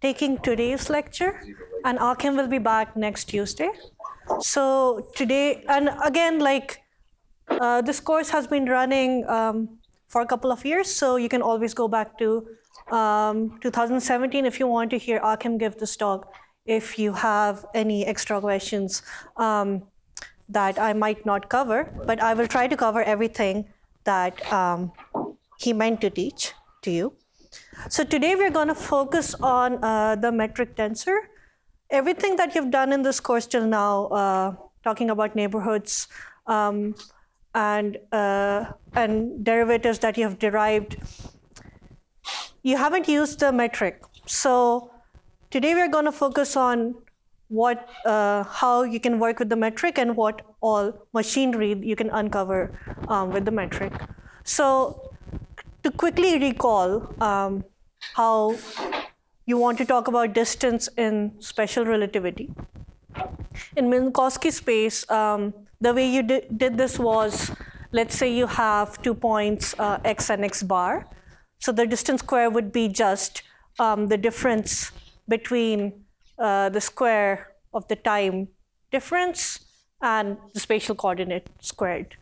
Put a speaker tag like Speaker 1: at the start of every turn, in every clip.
Speaker 1: taking today's lecture, and Akim will be back next Tuesday. So today, and again, like this course has been running for a couple of years, so you can always go back to 2017 if you want to hear Akim give this talk, if you have any extra questions that I might not cover, but I will try to cover everything that he meant to teach to you. So today we're going to focus on the metric tensor. Everything that you've done in this course till now, talking about neighborhoods and derivatives that you have derived, you haven't used the metric. So today we're going to focus on what, how you can work with the metric and what all machinery you can uncover with the metric. So to quickly recall how you want to talk about distance in special relativity. In Minkowski space, the way you did this was, let's say you have 2 points, x and x bar. So the distance square would be just the difference between the square of the time difference and the spatial coordinate squared.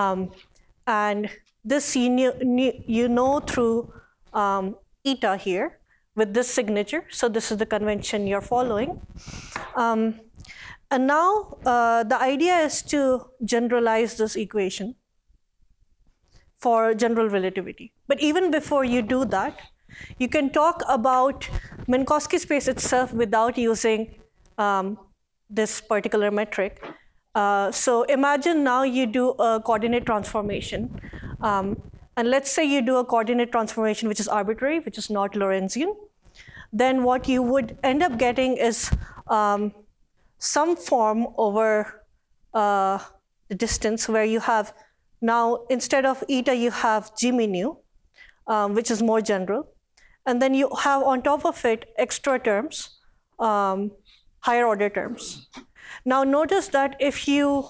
Speaker 1: And this you know through eta here with this signature. So this is the convention you're following. And now the idea is to generalize this equation for general relativity. But even before you do that, you can talk about Minkowski space itself without using this particular metric. So imagine now you do a coordinate transformation. And let's say you do a coordinate transformation which is arbitrary, which is not Lorentzian. Then what you would end up getting is some form over the distance where you have now, instead of eta, you have g mu, which is more general. And then you have on top of it extra terms, higher order terms. Now notice that if you,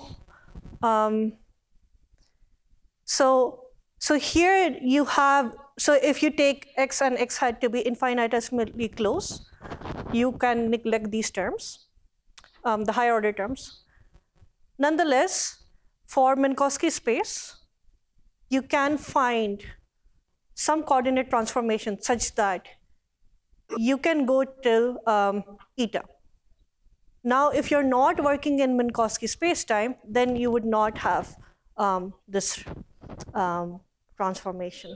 Speaker 1: so here you have, so if you take x and x hat to be infinitesimally close, you can neglect these terms, the higher order terms. Nonetheless, for Minkowski space, you can find some coordinate transformation such that you can go till eta. Now, if you're not working in Minkowski spacetime, then you would not have this transformation.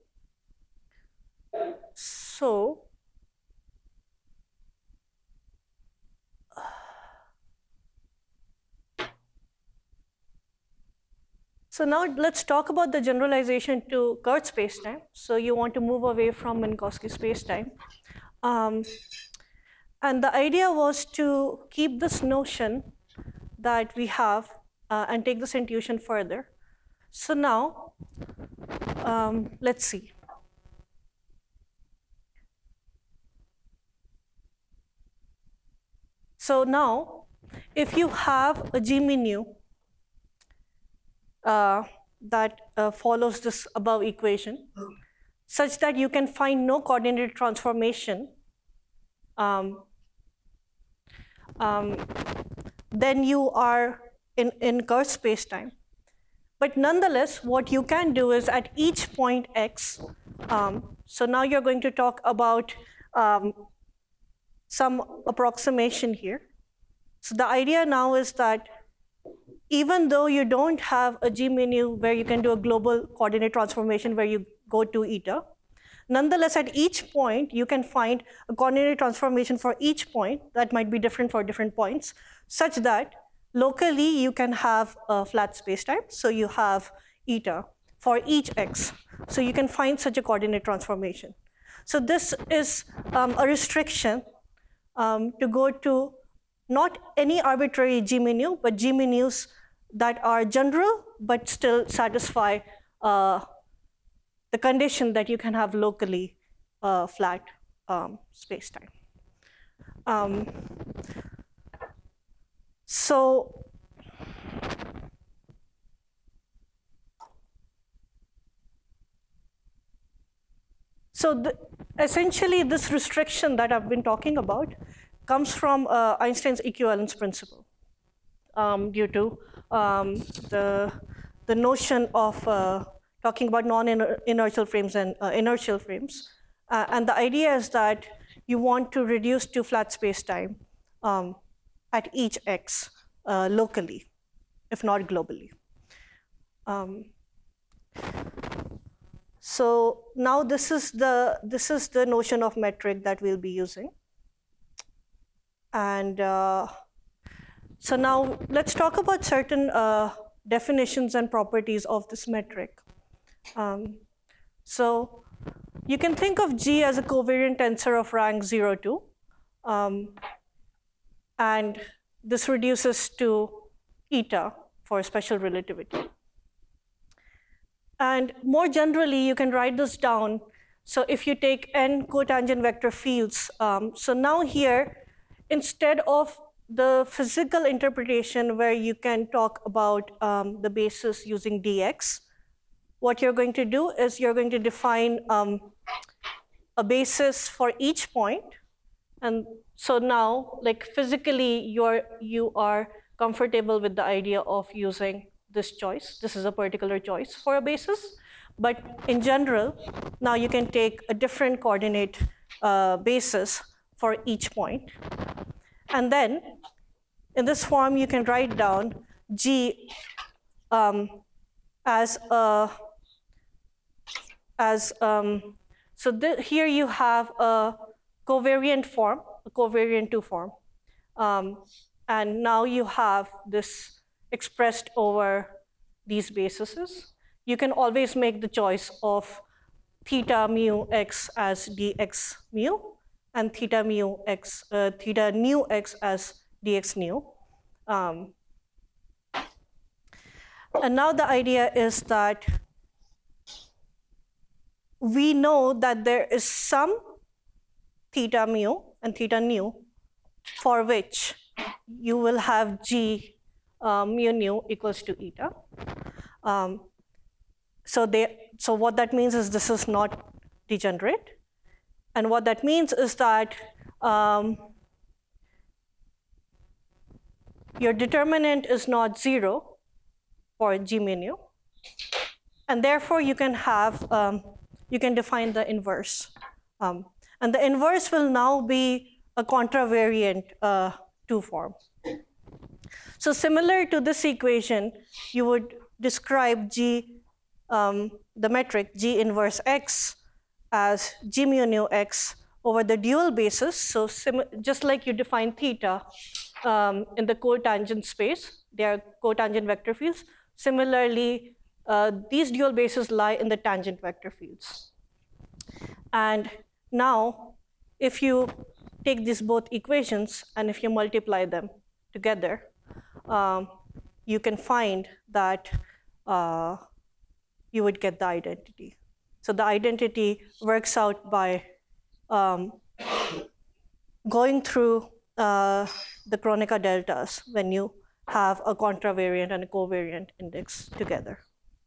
Speaker 1: So now let's talk about the generalization to Kurtz spacetime. So you want to move away from Minkowski spacetime. And the idea was to keep this notion that we have and take this intuition further. So now, let's see. So now, if you have a g mu that follows this above equation, such that you can find no coordinate transformation, then you are in Kurtz spacetime. But nonetheless, what you can do is at each point x, so now you're going to talk about some approximation here. So the idea now is that even though you don't have a g mu where you can do a global coordinate transformation where you go to eta, nonetheless, at each point, you can find a coordinate transformation for each point that might be different for different points, such that locally you can have a flat spacetime. So you have eta for each x. So you can find such a coordinate transformation. So this is a restriction to go to not any arbitrary g mu, but g mu's that are general, but still satisfy the condition that you can have locally flat spacetime. So essentially, this restriction that I've been talking about comes from Einstein's equivalence principle, due to the notion of talking about non-inertial frames and inertial frames. And the idea is that you want to reduce to flat space-time at each x locally, if not globally. So now this is the notion of metric that we'll be using. And so now let's talk about certain definitions and properties of this metric. So you can think of G as a covariant tensor of rank 0, 2. And this reduces to eta for special relativity. And more generally, you can write this down. So if you take n cotangent vector fields, so now here, instead of the physical interpretation where you can talk about the basis using dx, what you're going to do is you're going to define a basis for each point. And so now, like physically, you are comfortable with the idea of using this choice. This is a particular choice for a basis. But in general, now you can take a different coordinate basis for each point. And then in this form, you can write down G here you have a covariant form, a covariant 2 form. And now you have this expressed over these bases. You can always make the choice of theta mu x as dx mu and theta nu x as dx nu. And now the idea is that we know that there is some theta mu and theta nu for which you will have G mu nu equals to eta. So what that means is this is not degenerate. And what that means is that your determinant is not 0 for G mu nu. And therefore, you can have, you can define the inverse. And the inverse will now be a contravariant 2 form. So similar to this equation, you would describe G, the metric G inverse x as G mu nu x over the dual basis. So just like you define theta in the cotangent space, they are cotangent vector fields. Similarly, these dual bases lie in the tangent vector fields. And now, if you take these both equations and if you multiply them together, you can find that you would get the identity. So the identity works out by going through the Kronecker deltas when you have a contravariant and a covariant index together.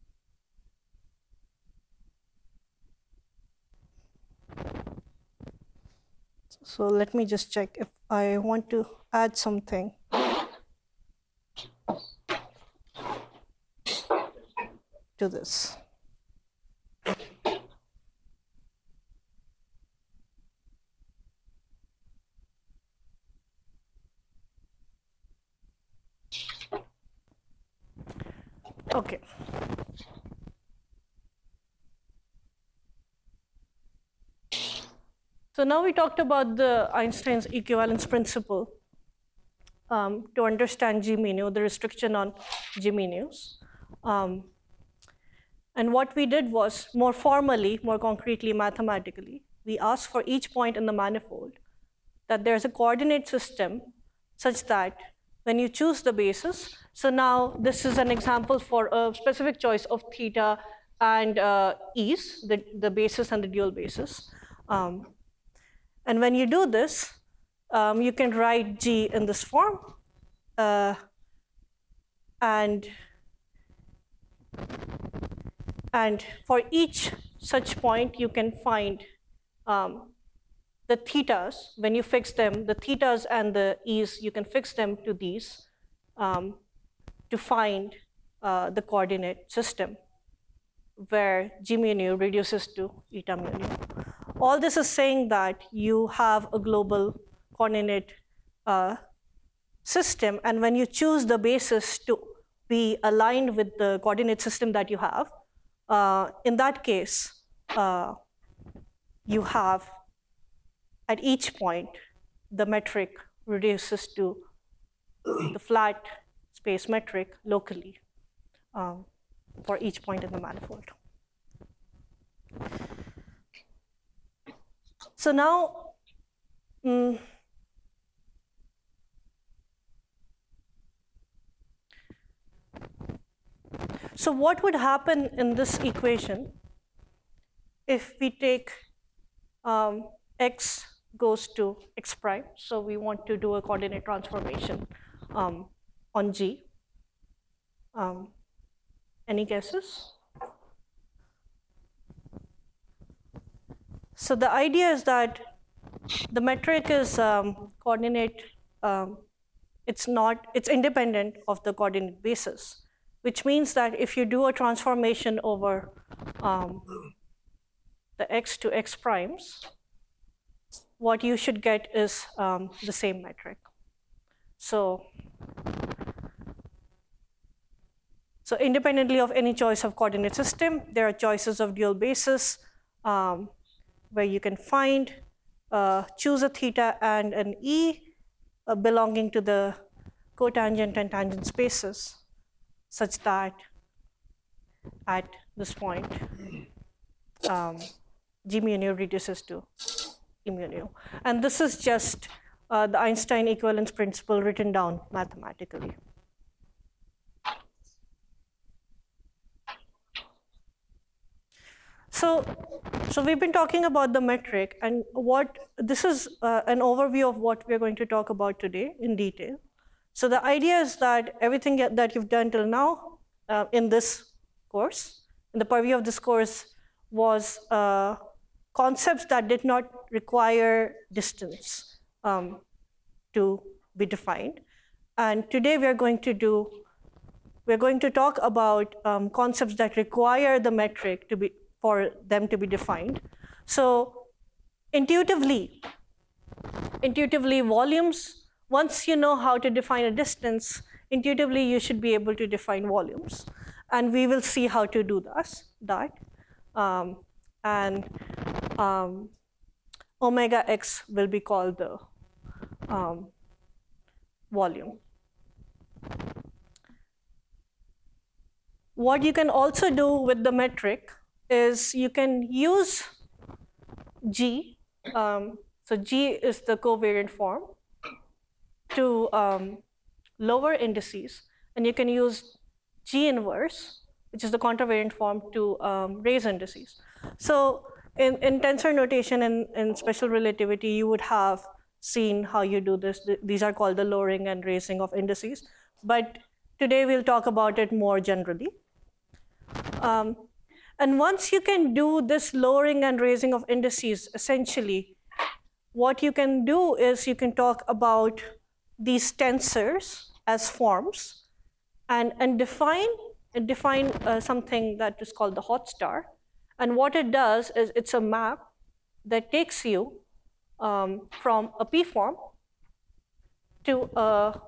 Speaker 1: So let me just check if I want to add something. To this. Okay. So now we talked about the Einstein's equivalence principle to understand G mu nu, the restriction on G mu nus. And what we did was more formally, more concretely, mathematically, we asked for each point in the manifold that there's a coordinate system such that when you choose the basis, so now this is an example for a specific choice of theta and e's, the basis and the dual basis. And when you do this, you can write G in this form. And for each such point, you can find the thetas, when you fix them, the thetas and the e's, you can fix them to these to find the coordinate system where g mu nu reduces to eta mu nu. All this is saying that you have a global coordinate system, and when you choose the basis to be aligned with the coordinate system that you have, in that case, you have at each point, the metric reduces to the flat space metric locally for each point in the manifold. So now, so what would happen in this equation if we take x goes to x prime? So we want to do a coordinate transformation on G. Any guesses? So the idea is that the metric is coordinate, it's independent of the coordinate basis, which means that if you do a transformation over the x to x primes, what you should get is the same metric. So independently of any choice of coordinate system, there are choices of dual basis where you can find, choose a theta and an e belonging to the cotangent and tangent spaces, such that at this point, g mu nu reduces to e mu nu. And this is just the Einstein equivalence principle written down mathematically. So we've been talking about the metric, and this is an overview of what we're going to talk about today in detail. So the idea is that everything that you've done till now in this course, in the purview of this course, was concepts that did not require distance to be defined. And today we're going to talk about concepts that require the metric for them to be defined. So intuitively, volumes, once you know how to define a distance, intuitively you should be able to define volumes. And we will see how to do that. Omega x will be called the volume. What you can also do with the metric is you can use G. So G is the covariant form to lower indices, and you can use G inverse, which is the contravariant form, to raise indices. So in tensor notation and in special relativity, you would have seen how you do this. These are called the lowering and raising of indices. But today we'll talk about it more generally. And once you can do this lowering and raising of indices, essentially, what you can do is you can talk about these tensors as forms and define something that is called the hot star. And what it does is it's a map that takes you from a P form to a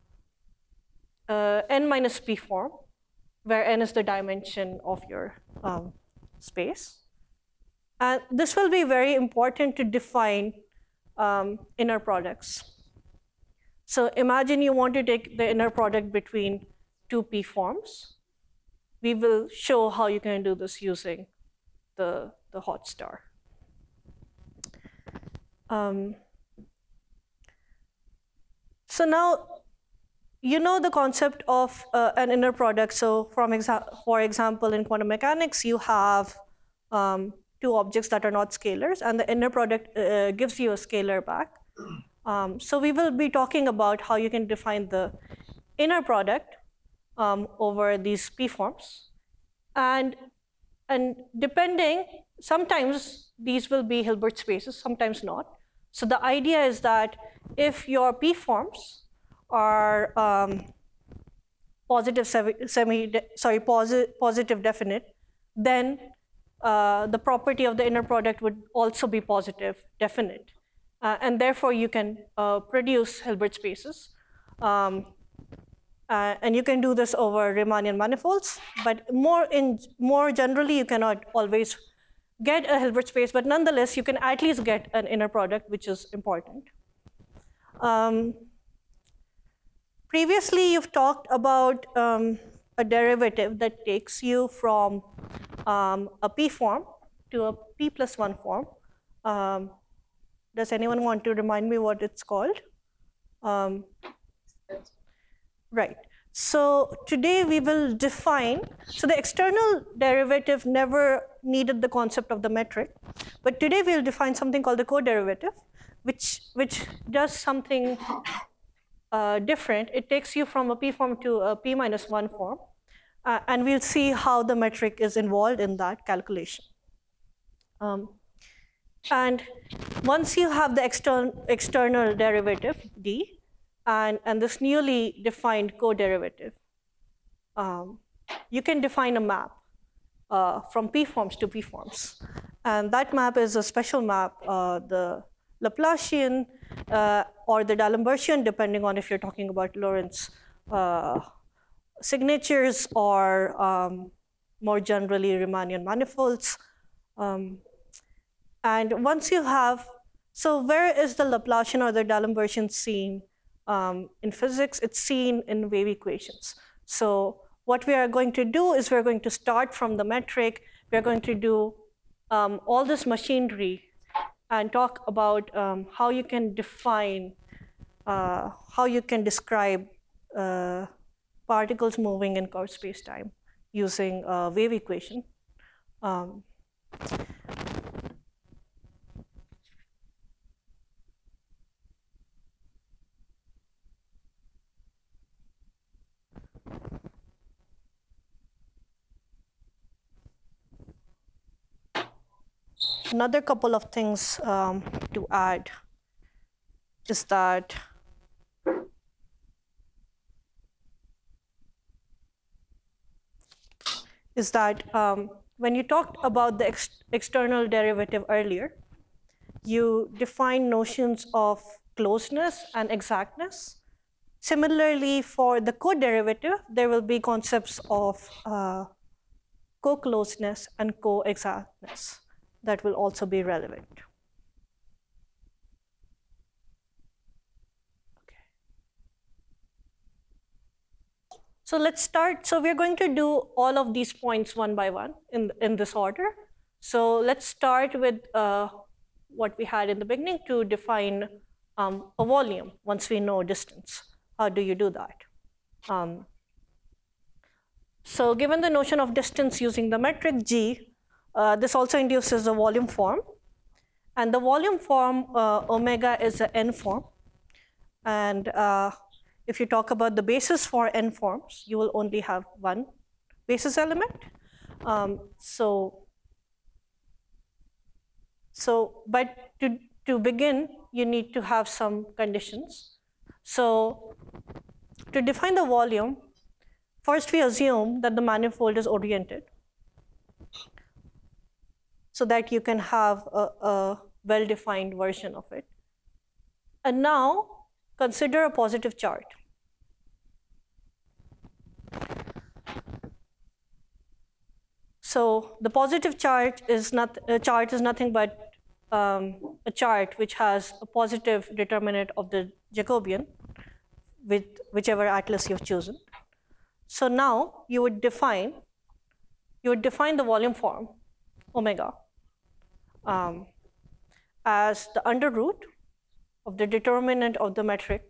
Speaker 1: n minus P form, where n is the dimension of your space. And this will be very important to define inner products. So imagine you want to take the inner product between two P forms. We will show how you can do this using the hot star. So now, you know the concept of an inner product. So for example, in quantum mechanics, you have two objects that are not scalars, and the inner product gives you a scalar back. So we will be talking about how you can define the inner product over these P forms. And depending, sometimes these will be Hilbert spaces, sometimes not. So the idea is that if your p-forms are positive definite, then the property of the inner product would also be positive definite. And therefore, you can produce Hilbert spaces. And you can do this over Riemannian manifolds. But more generally, you cannot always get a Hilbert space. But nonetheless, you can at least get an inner product, which is important. Previously, you've talked about a derivative that takes you from a p form to a p plus 1 form. Does anyone want to remind me what it's called? Right. So today we will define, so the external derivative never needed the concept of the metric, but today we'll define something called the co-derivative, which does something different. It takes you from a p form to a p minus 1 form, and we'll see how the metric is involved in that calculation. And once you have the external derivative, d, and this newly defined co-derivative, you can define a map from p forms to p forms. And that map is a special map, the Laplacian or the D'Alembertian, depending on if you're talking about Lorentz signatures or more generally Riemannian manifolds. And once you have, so where is the Laplacian or the D'Alembertian seen in physics? It's seen in wave equations. So what we are going to do is we're going to start from the metric. We're going to do all this machinery and talk about how you can define, how you can describe particles moving in curved space-time using a wave equation. Another couple of things to add is that when you talked about the external derivative earlier, you define notions of closeness and exactness. Similarly, for the co-derivative, there will be concepts of co-closeness and co-exactness that will also be relevant. Okay. So let's start. So we're going to do all of these points one by one in this order. So let's start with what we had in the beginning to define a volume once we know distance. How do you do that? So given the notion of distance using the metric G, this also induces a volume form. And the volume form, omega, is an n form. And if you talk about the basis for n forms, you will only have one basis element. But to begin, you need to have some conditions. So to define the volume, first we assume that the manifold is oriented, so that you can have a well-defined version of it. And now consider a positive chart. So the positive chart is nothing but a chart which has a positive determinant of the Jacobian with whichever atlas you've chosen. So now you would define the volume form omega as the under root of the determinant of the metric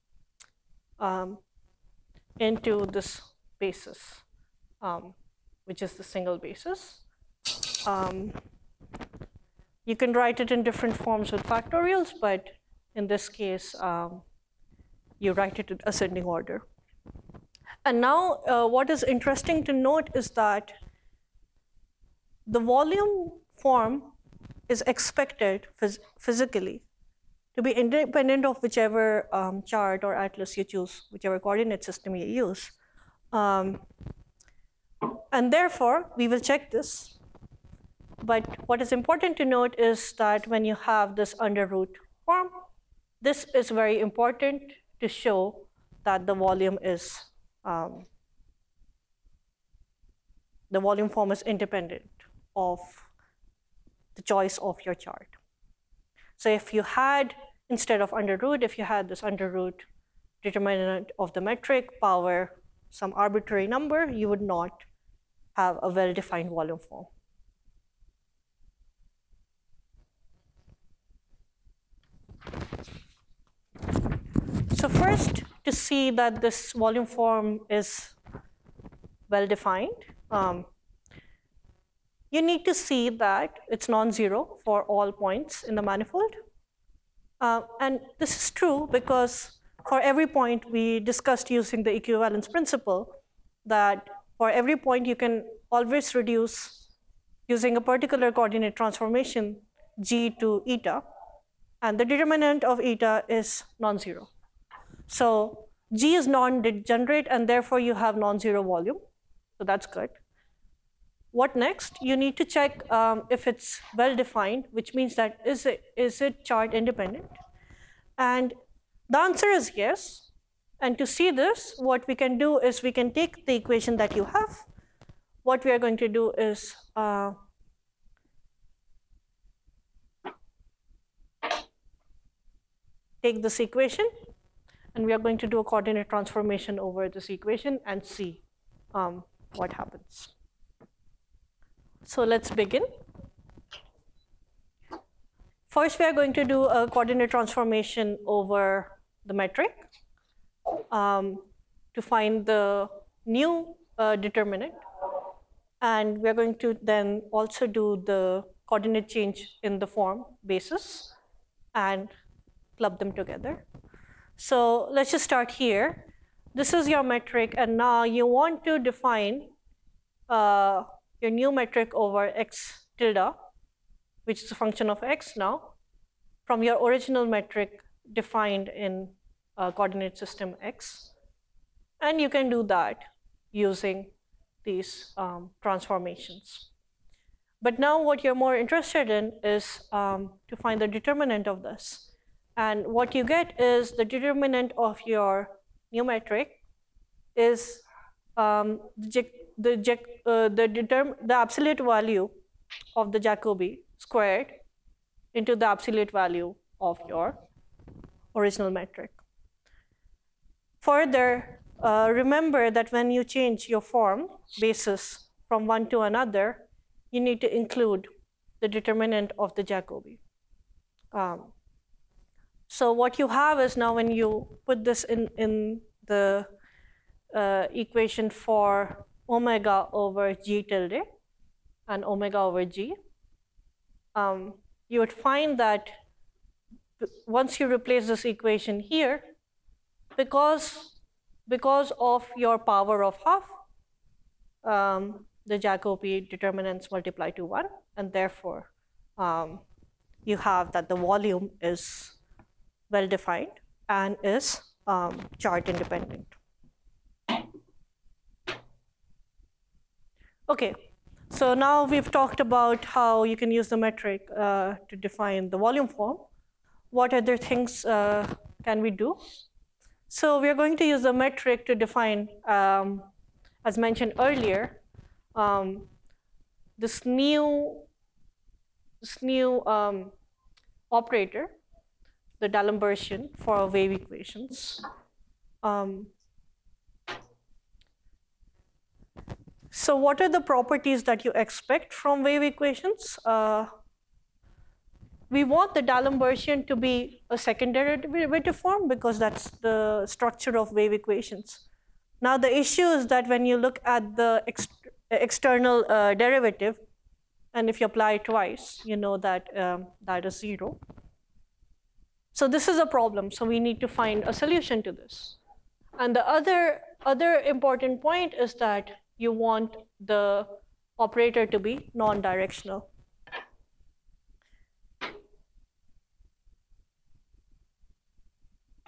Speaker 1: into this basis, which is the single basis. You can write it in different forms with factorials, but in this case, you write it in ascending order. And now what is interesting to note is that the volume form is expected physically to be independent of whichever chart or atlas you choose, whichever coordinate system you use. And therefore, we will check this. But what is important to note is that when you have this under root form, this is very important to show that the volume is the volume form is independent of the choice of your chart. So if you had, instead of under root, if you had this under root determinant of the metric power some arbitrary number, you would not have a well-defined volume form. So first, to see that this volume form is well-defined, you need to see that it's non-zero for all points in the manifold. And this is true because for every point we discussed using the equivalence principle, that for every point you can always reduce using a particular coordinate transformation g to eta, and the determinant of eta is non-zero. So g is non-degenerate, and therefore you have non-zero volume. So that's good. What next? You need to check if it's well-defined, which means that is it chart independent? And the answer is yes. And to see this, what we can do is we can take the equation that you have. What we are going to do is take this equation, and we are going to do a coordinate transformation over this equation and see what happens. So let's begin. First, we are going to do a coordinate transformation over the metric to find the new determinant. And we are going to then also do the coordinate change in the form basis and club them together. So let's just start here. This is your metric, and now you want to define your new metric over x tilde, which is a function of x now, from your original metric defined in coordinate system x. And you can do that using these transformations. But now what you're more interested in is to find the determinant of this. And what you get is the determinant of your new metric is the absolute value of the Jacobi squared into the absolute value of your original metric. Further, remember that when you change your form basis from one to another, you need to include the determinant of the Jacobi. So what you have is now when you put this in the equation for omega over g tilde and omega over g, you would find that once you replace this equation here, because of your power of half, the Jacobi determinants multiply to 1, and therefore you have that the volume is well defined and is chart independent. Okay, so now we've talked about how you can use the metric to define the volume form. What other things can we do? So we're going to use the metric to define, as mentioned earlier, this new operator, the D'Alembert for wave equations. So what are the properties that you expect from wave equations? We want the D'Alembertian to be a secondary derivative form because that's the structure of wave equations. Now the issue is that when you look at the external derivative, and if you apply it twice, you know that that is 0. So this is a problem. So we need to find a solution to this. And the other important point is that you want the operator to be non-directional.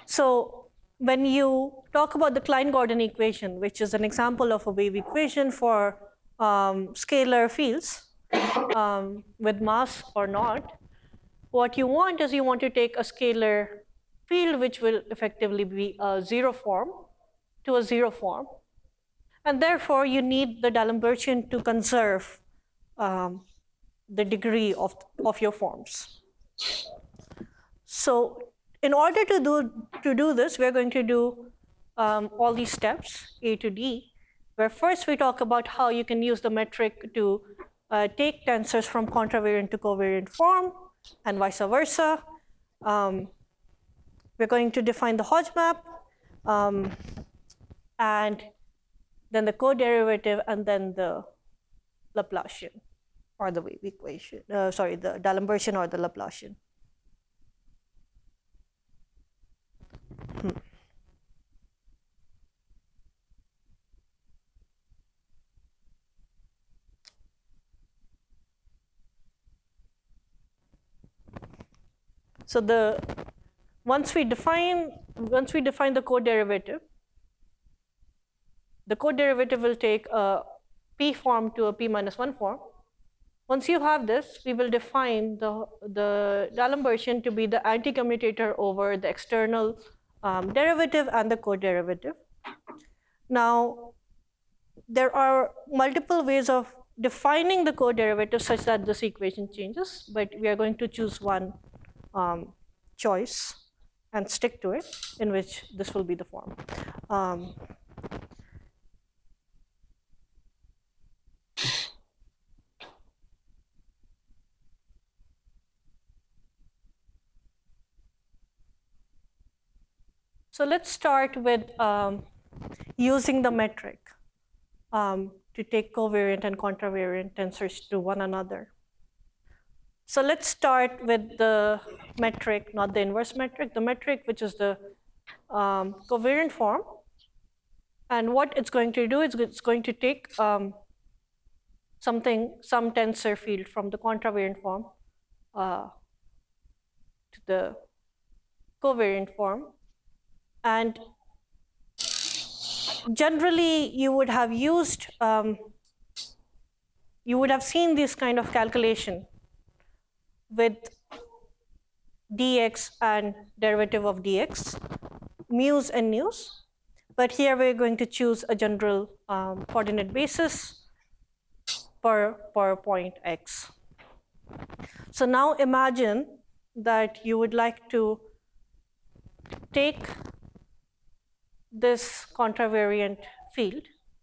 Speaker 1: So when you talk about the Klein-Gordon equation, which is an example of a wave equation for scalar fields with mass or not, what you want is you want to take a scalar field which will effectively be a zero form to a zero form. And therefore, you need the D'Alembertian to conserve the degree of your forms. So in order to do this, we're going to do all these steps, A to D, where first we talk about how you can use the metric to take tensors from contravariant to covariant form, and vice versa. We're going to define the Hodge map, and then the co-derivative, and then the Laplacian, or the wave equation, sorry, the D'Alembertian or the Laplacian. So once we define the co-derivative will take a p form to a p minus 1 form. Once you have this, we will define the D'Alembertian to be the anti-commutator over the external derivative and the co-derivative. Now, there are multiple ways of defining the co-derivative such that this equation changes, but we are going to choose one choice and stick to it, in which this will be the form. So let's start with using the metric to take covariant and contravariant tensors to one another. So let's start with the metric, not the inverse metric, the metric which is the covariant form. And what it's going to do is it's going to take some tensor field from the contravariant form to the covariant form. And generally, you would have used, you would have seen this kind of calculation with dx and derivative of dx, mu's and nu's. But here we're going to choose a general coordinate basis per point x. So now imagine that you would like to take this contravariant field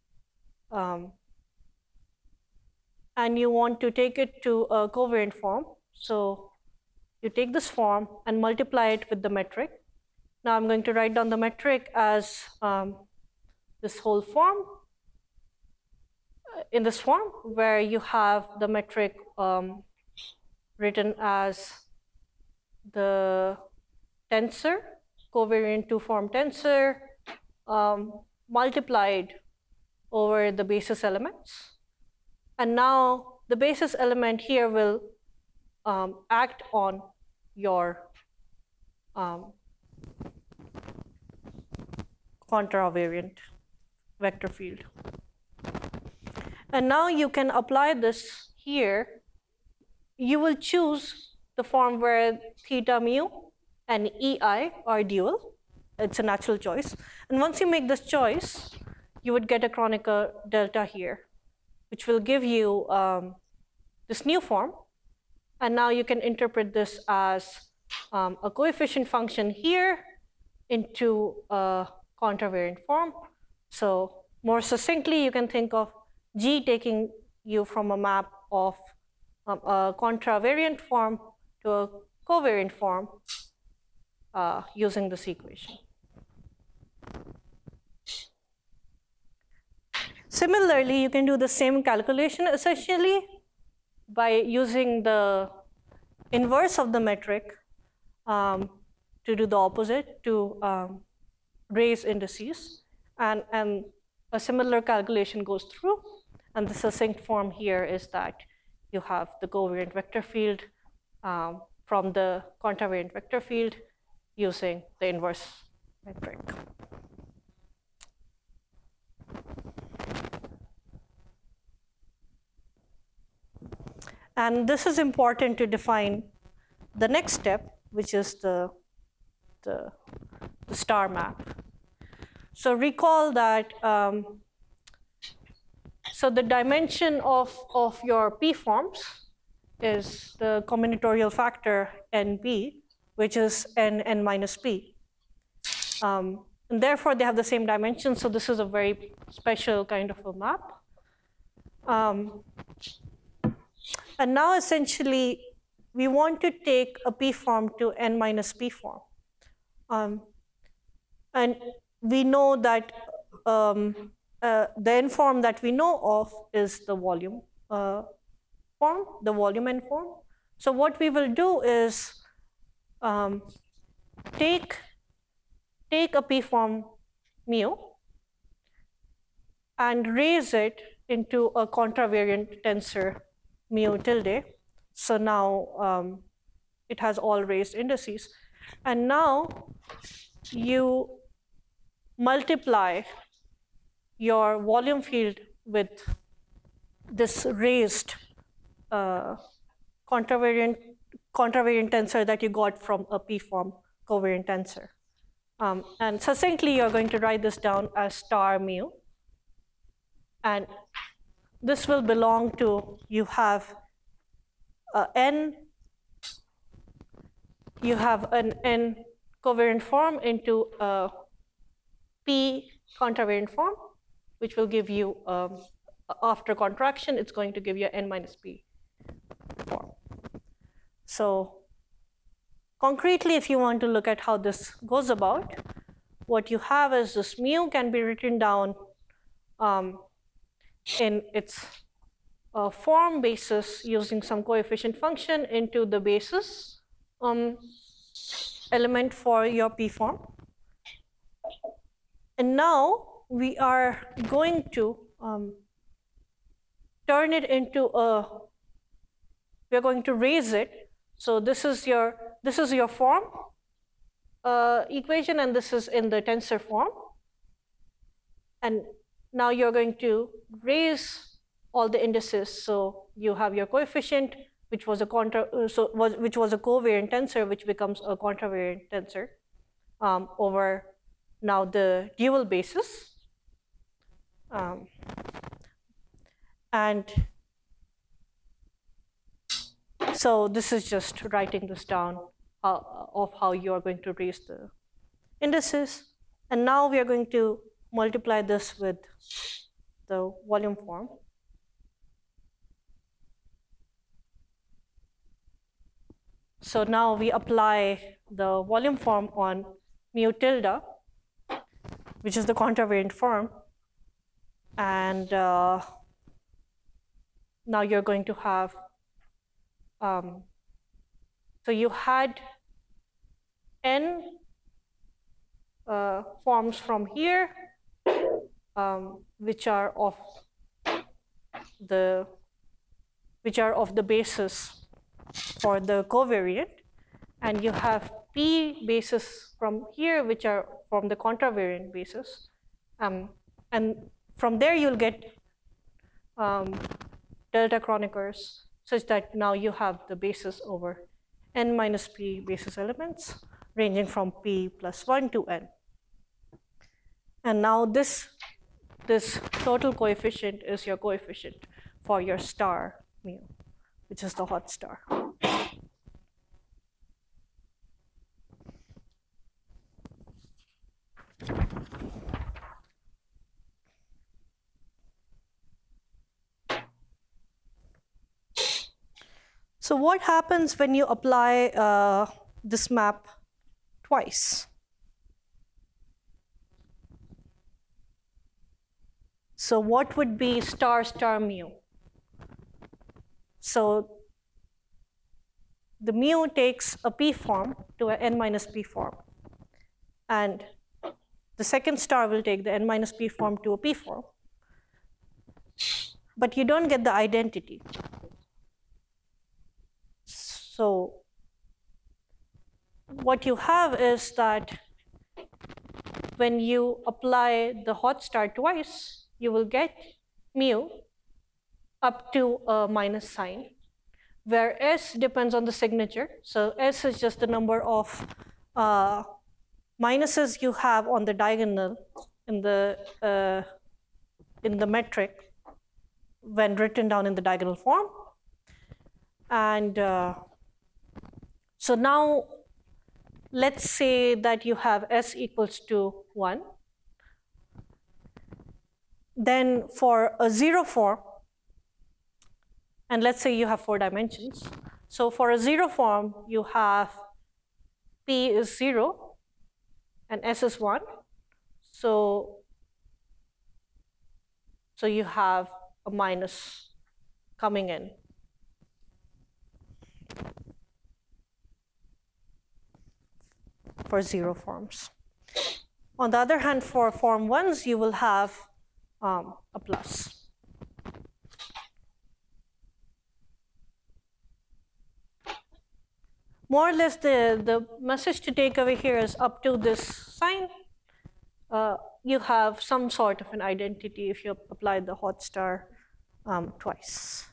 Speaker 1: and you want to take it to a covariant form. So you take this form and multiply it with the metric. Now I'm going to write down the metric as this whole form, in this form, where you have the metric written as the tensor, covariant two-form tensor, multiplied over the basis elements. And now the basis element here will act on your contravariant vector field. And now you can apply this here. You will choose the form where theta mu and EI are dual. It's a natural choice. And once you make this choice, you would get a Kronecker delta here, which will give you this new form. And now you can interpret this as a coefficient function here into a contravariant form. So more succinctly, you can think of G taking you from a map of a contravariant form to a covariant form using this equation. Similarly, you can do the same calculation essentially by using the inverse of the metric to do the opposite, to raise indices. And a similar calculation goes through. And the succinct form here is that you have the covariant vector field from the contravariant vector field using the inverse metric. And this is important to define the next step, which is the star map. So recall that, so the dimension of your P forms is the combinatorial factor NP, which is n minus P. And therefore, they have the same dimension. So this is a very special kind of a map. And now, essentially, we want to take a P form to n minus P form. And we know that the n form that we know of is the volume form, the volume n form. So what we will do is take a P form mu and raise it into a contravariant tensor mu tilde. So now it has all raised indices. And now you multiply your volume field with this raised contravariant tensor that you got from a P form covariant tensor. And succinctly, you're going to write this down as star mu. And this will belong to, you have n, you have an n covariant form into a P contravariant form, which will give you, after contraction, it's going to give you n minus P form. So concretely, if you want to look at how this goes about, what you have is this mu can be written down in its form basis using some coefficient function into the basis element for your P form. And now we are going to turn it into we're going to raise it. So this is your form equation, and this is in the tensor form. And now you're going to raise all the indices. So you have your coefficient, which was a covariant tensor, which becomes a contravariant tensor over now the dual basis. And so this is just writing this down of how you are going to raise the indices. And now we are going to multiply this with the volume form. So now we apply the volume form on mu tilde, which is the contravariant form. And now you're going to have, so you had n forms from here, which are of the basis for the covariant, and you have P bases from here, which are from the contravariant basis, and from there you'll get delta Kroneckers, such that now you have the basis over n minus P basis elements ranging from P plus 1 to n. And now this total coefficient is your coefficient for your star mu, which is the hot star. So what happens when you apply this map twice? So what would be star mu? So the mu takes a P form to an n minus P form. And the second star will take the n minus P form to a P form. But you don't get the identity. So what you have is that when you apply the hot star twice, you will get mu up to a minus sign, where S depends on the signature. So S is just the number of minuses you have on the diagonal in the metric when written down in the diagonal form. And so now let's say that you have S equals to 1. Then for a 0 form, and let's say you have 4 dimensions. So for a 0 form, you have P is 0 and S is 1. So you have a minus coming in. For 0 forms. On the other hand, for form 1s, you will have a plus. More or less, the message to take away here is up to this sign, you have some sort of an identity if you apply the hot star twice.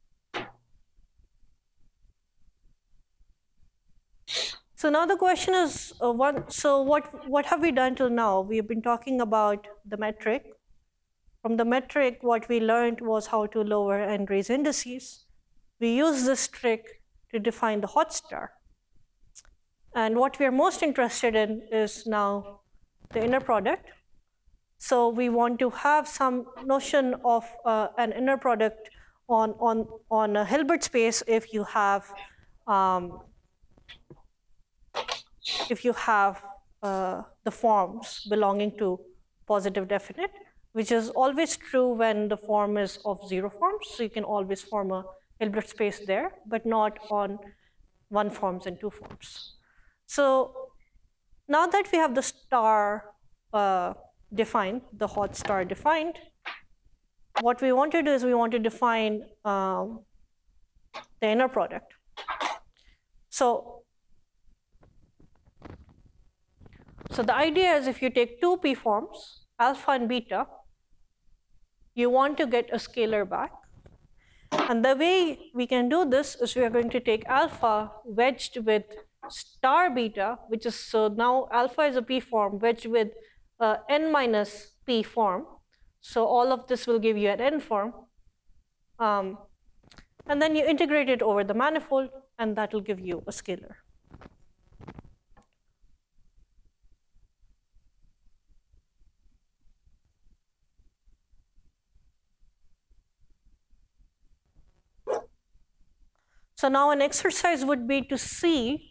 Speaker 1: So now the question is, what have we done till now? We have been talking about the metric. From the metric, what we learned was how to lower and raise indices. We use this trick to define the hot star. And what we are most interested in is now the inner product. So we want to have some notion of an inner product on a Hilbert space if you have the forms belonging to positive definite, which is always true when the form is of 0 forms. So you can always form a Hilbert space there, but not on 1 forms and 2 forms. So now that we have the star defined, the hot star defined, what we want to do is we want to define the inner product. So the idea is if you take 2 p forms, alpha and beta, you want to get a scalar back. And the way we can do this is we are going to take alpha wedged with star beta, which is, so now alpha is a p form wedged with n minus p form. So all of this will give you an n form. And then you integrate it over the manifold, and that will give you a scalar. So now an exercise would be to see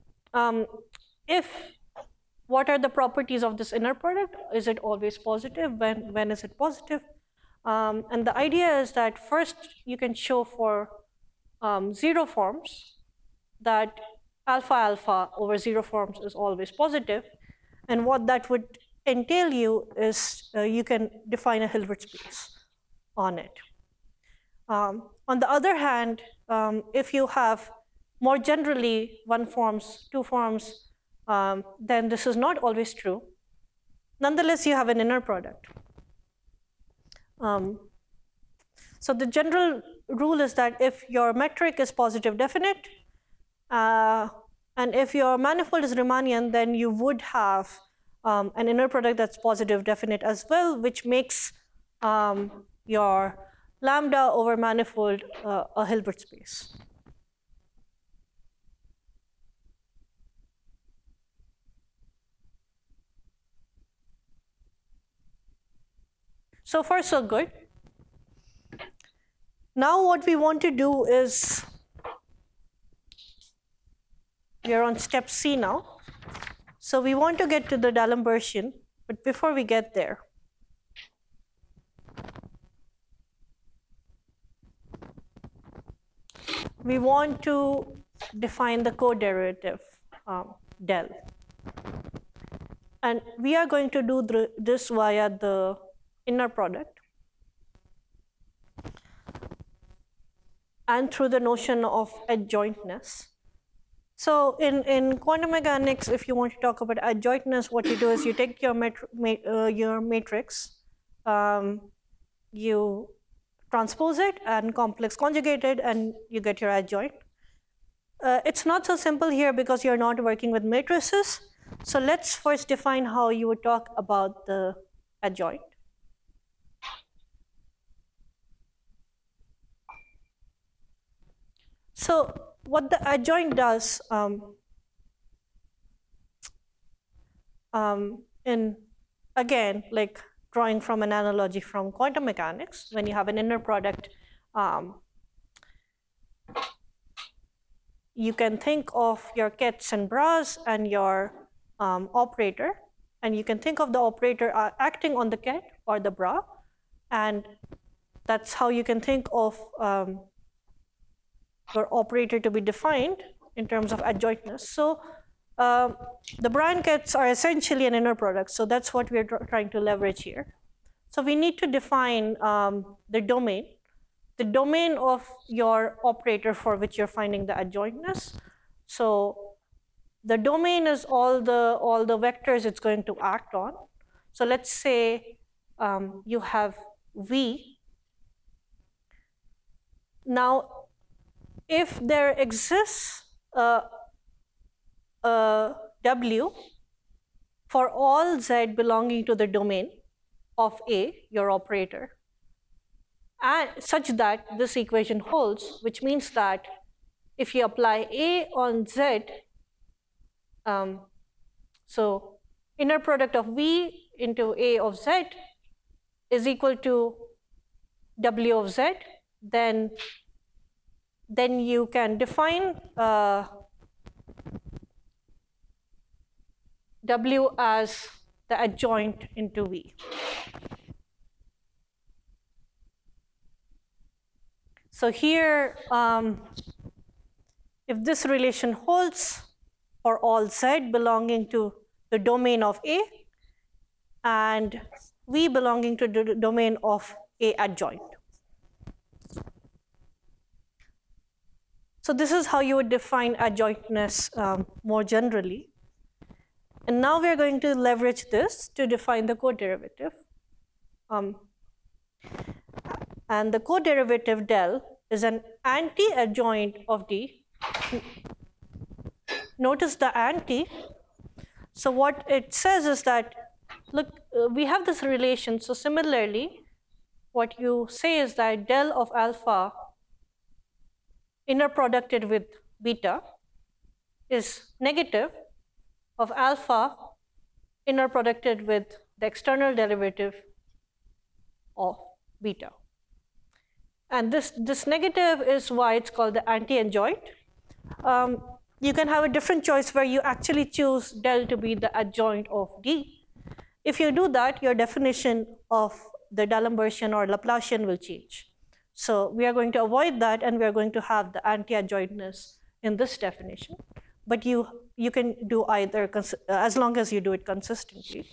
Speaker 1: what are the properties of this inner product? Is it always positive? When is it positive? And the idea is that first you can show for 0 forms that alpha alpha over 0 forms is always positive. And what that would entail you is you can define a Hilbert space on it. On the other hand, if you have more generally 1 forms, 2 forms, then this is not always true. Nonetheless, you have an inner product. So the general rule is that if your metric is positive definite, and if your manifold is Riemannian, then you would have an inner product that's positive definite as well, which makes your lambda over manifold a Hilbert space. So far, so good. Now what we want to do is, we are on step C now. So we want to get to the D'Alembert, but before we get there, we want to define the co-derivative del. And we are going to do this via the inner product and through the notion of adjointness. So in quantum mechanics, if you want to talk about adjointness, what you do is you take your matrix, you transpose it and complex conjugate it, and you get your adjoint. It's not so simple here because you're not working with matrices. So let's first define how you would talk about the adjoint. So what the adjoint does in, again, like drawing from an analogy from quantum mechanics, when you have an inner product, you can think of your kets and bras and your operator, and you can think of the operator acting on the ket or the bra, and that's how you can think of your operator to be defined in terms of adjointness. So the bra and kets are essentially an inner product, so that's what we're trying to leverage here. So we need to define the domain of your operator for which you're finding the adjointness. So the domain is all the vectors it's going to act on. So let's say you have V. Now, if there exists a W for all Z belonging to the domain of A, your operator, and such that this equation holds, which means that if you apply A on Z, so inner product of V into A of Z is equal to W of Z, then you can define W as the adjoint into V. So here, if this relation holds for all Z belonging to the domain of A and V belonging to the domain of A adjoint. So this is how you would define adjointness more generally. And now we're going to leverage this to define the coderivative. And the coderivative del is an anti-adjoint of D. Notice the anti. So what it says is that, look, we have this relation. So similarly, what you say is that del of alpha inner producted with beta is negative of alpha inner producted with the external derivative of beta. And this negative is why it's called the anti-adjoint. You can have a different choice where you actually choose del to be the adjoint of D. If you do that, your definition of the D'Alembertian or Laplacian will change. So we are going to avoid that, and we are going to have the anti-adjointness in this definition. But you can do either as long as you do it consistently.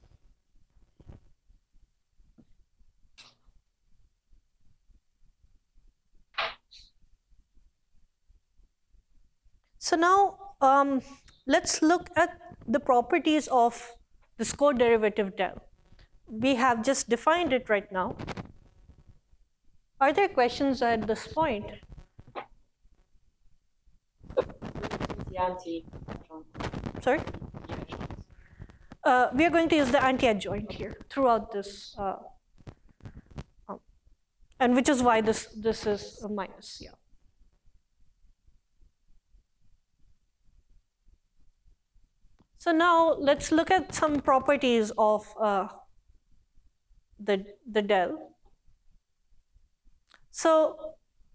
Speaker 1: So now let's look at the properties of this coderivative del. We have just defined it right now. Are there questions at this point?
Speaker 2: The anti-adjoint.
Speaker 1: Sorry? We are going to use the anti-adjoint here throughout this, and which is why this is a minus, yeah. So now let's look at some properties of the del. So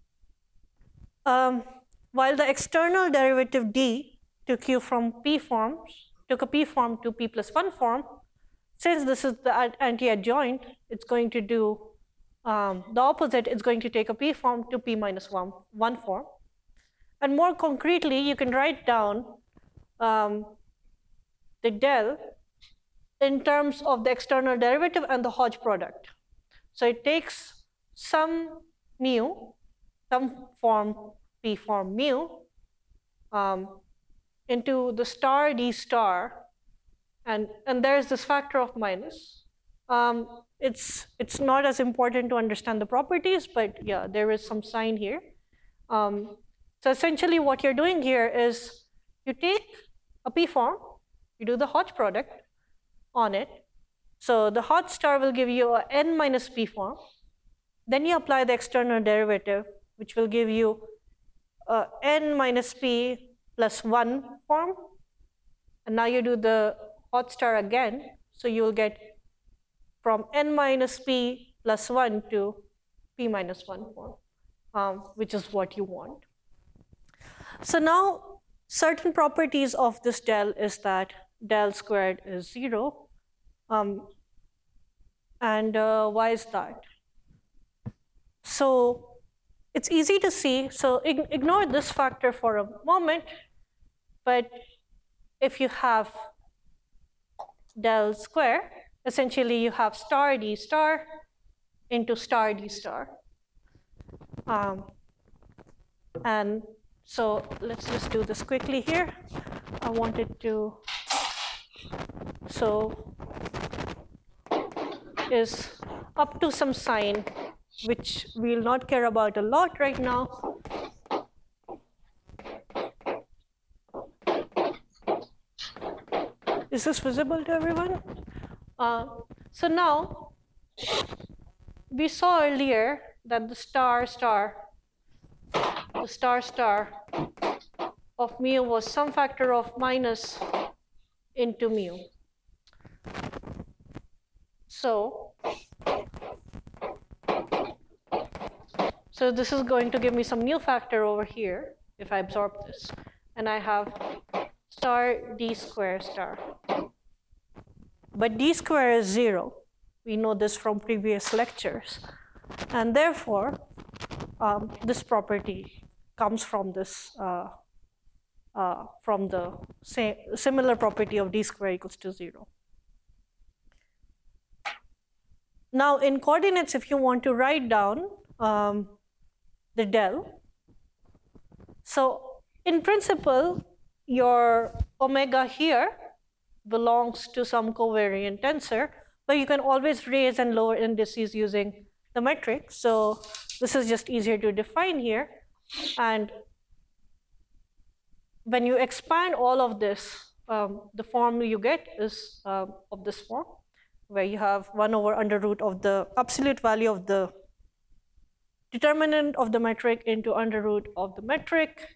Speaker 1: while the external derivative D took you from P forms, took a P form to P plus 1 form, since this is the anti-adjoint, it's going to do the opposite. It's going to take a P form to P minus 1 form. And more concretely, you can write down the del in terms of the external derivative and the Hodge product. So it takes some mu, some form P form mu, into the star d star, and there's this factor of minus. It's not as important to understand the properties, but yeah, there is some sign here. So essentially what you're doing here is you take a p-form, you do the Hodge product on it. So the Hodge star will give you a n minus p form. Then you apply the external derivative, which will give you a n minus p plus 1 form. And now you do the Hodge star again. So you will get from n minus p plus 1 to p minus 1 form, which is what you want. So now certain properties of this del is that del squared is 0. Why is that? So it's easy to see. So ignore this factor for a moment. But if you have del square, essentially you have star d star into star d star. And so let's just do this quickly here. I wanted to, so is up to some sign, which we'll not care about a lot right now. Is this visible to everyone? So now, we saw earlier that the star of mu was some factor of minus into mu. So this is going to give me some new factor over here if I absorb this. And I have star d square star. But d square is 0. We know this from previous lectures. And therefore, this property comes from this, from the similar property of d square equals to 0. Now, in coordinates, if you want to write down the del, so in principle, your omega here belongs to some covariant tensor, but you can always raise and lower indices using the metric. So this is just easier to define here. And when you expand all of this, the form you get is of this form, where you have 1 over under root of the absolute value of the determinant of the metric into under root of the metric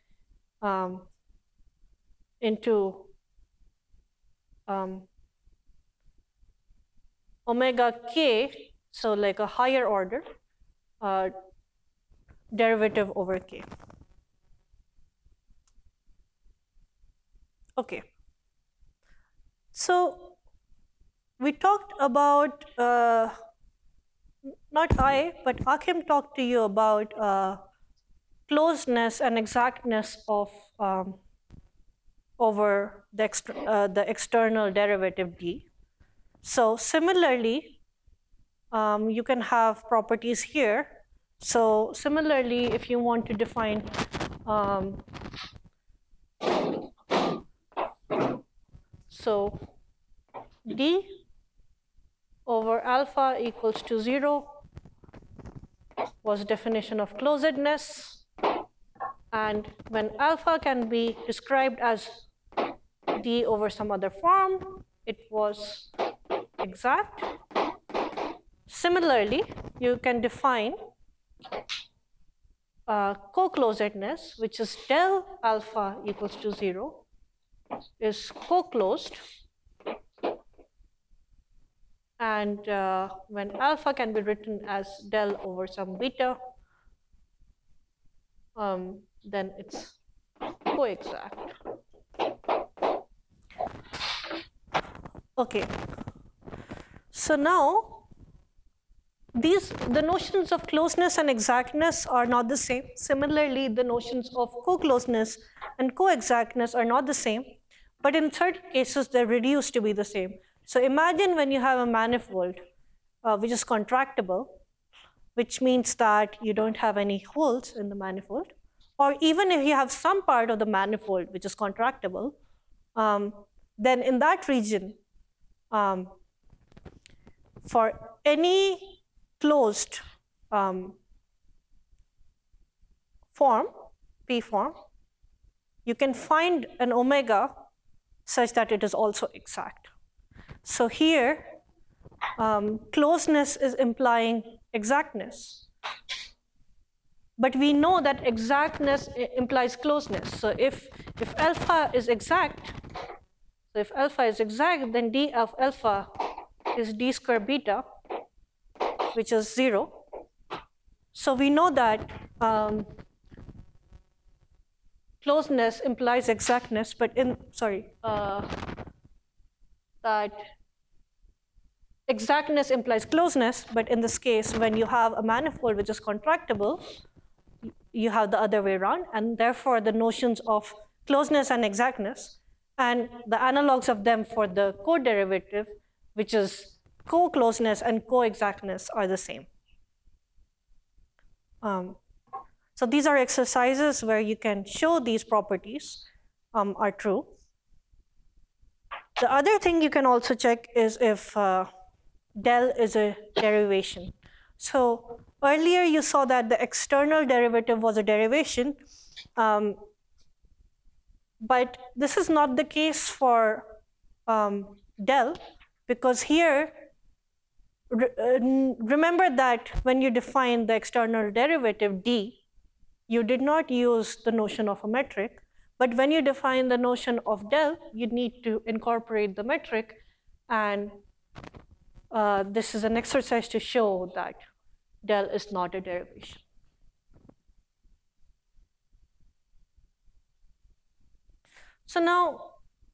Speaker 1: into omega k, so like a higher order derivative over k. Okay. So we talked about, not I, but Akim talked to you about closeness and exactness of over the external derivative d. So similarly, you can have properties here. So similarly, if you want to define so d over alpha equals to 0 was definition of closedness. And when alpha can be described as d over some other form, it was exact. Similarly, you can define co-closedness, which is del alpha equals to 0, is co-closed. And when alpha can be written as del over some beta, then it's co-exact. Okay. So now, the notions of closeness and exactness are not the same. Similarly, the notions of co-closeness and co-exactness are not the same. But in certain cases, they're reduced to be the same. So imagine when you have a manifold, which is contractible, which means that you don't have any holes in the manifold. Or even if you have some part of the manifold which is contractible, then in that region, for any closed form, P form, you can find an omega such that it is also exact. So here, closeness is implying exactness. But we know that exactness implies closeness. So if alpha is exact, then d of alpha is d square beta, which is 0. So we know that closeness implies exactness, but that exactness implies closeness, but in this case, when you have a manifold which is contractible, you have the other way around, and therefore the notions of closeness and exactness and the analogs of them for the co-derivative, which is co-closeness and co-exactness, are the same. So these are exercises where you can show these properties are true. The other thing you can also check is if del is a derivation. So earlier you saw that the external derivative was a derivation, but this is not the case for del, because here, remember that when you define the external derivative d, you did not use the notion of a metric, but when you define the notion of del, you need to incorporate the metric, and this is an exercise to show that del is not a derivation. So now,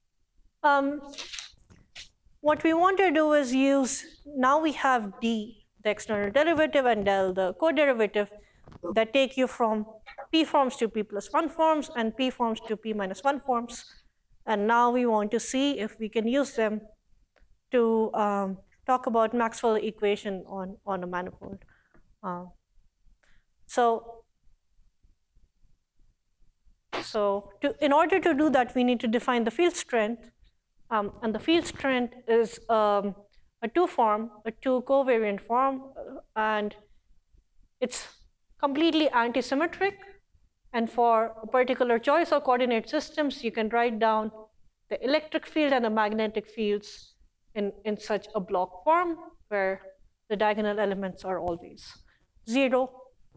Speaker 1: what we want to do is now we have d, the external derivative, and del, the co-derivative, that take you from p forms to p plus 1 forms and p forms to p minus 1 forms. And now we want to see if we can use them to talk about Maxwell equation on a manifold. In order to do that, we need to define the field strength. And the field strength is a two covariant form, and it's completely antisymmetric. And for a particular choice of coordinate systems, you can write down the electric field and the magnetic fields in such a block form where the diagonal elements are always 0.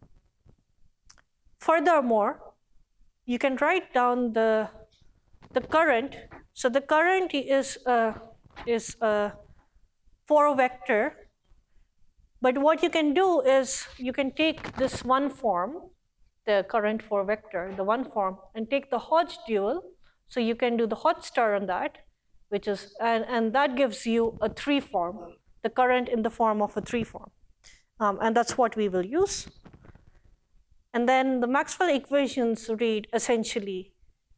Speaker 1: Furthermore, you can write down the current. So the current is a 4 vector. But what you can do is you can take this one form, the current 4 vector, the one form, and take the Hodge dual. So you can do the Hodge star on that, which is, and that gives you a 3 form, the current in the form of a 3 form. And that's what we will use. And then the Maxwell equations read essentially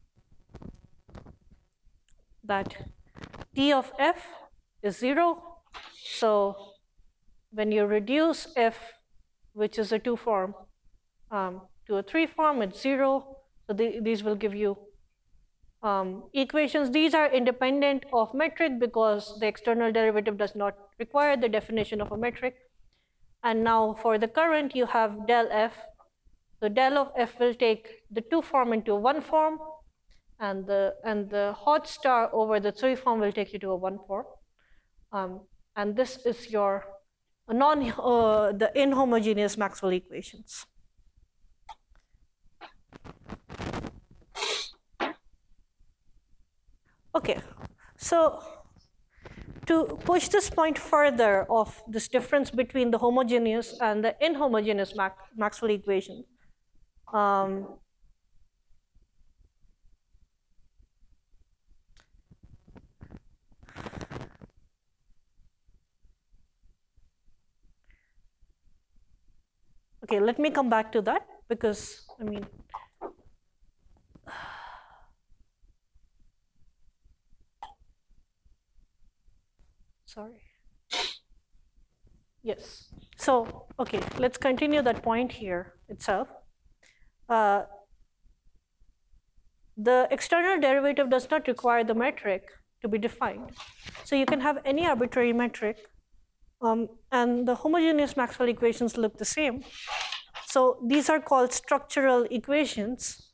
Speaker 1: that d of f is 0. So when you reduce f, which is a 2 form, to a 3 form, it's 0. So these will give you equations. These are independent of metric because the external derivative does not require the definition of a metric. And now for the current, you have del f. So del of f will take the 2 form into a 1 form, and the Hodge star over the 3 form will take you to a 1 form. And this is your the inhomogeneous Maxwell equations. Okay, so to push this point further of this difference between the homogeneous and the inhomogeneous Maxwell equation, okay, let me come back to that because, I mean, sorry. Yes. So, okay, let's continue that point here itself. the external derivative does not require the metric to be defined. So you can have any arbitrary metric, and the homogeneous Maxwell equations look the same. So these are called structural equations,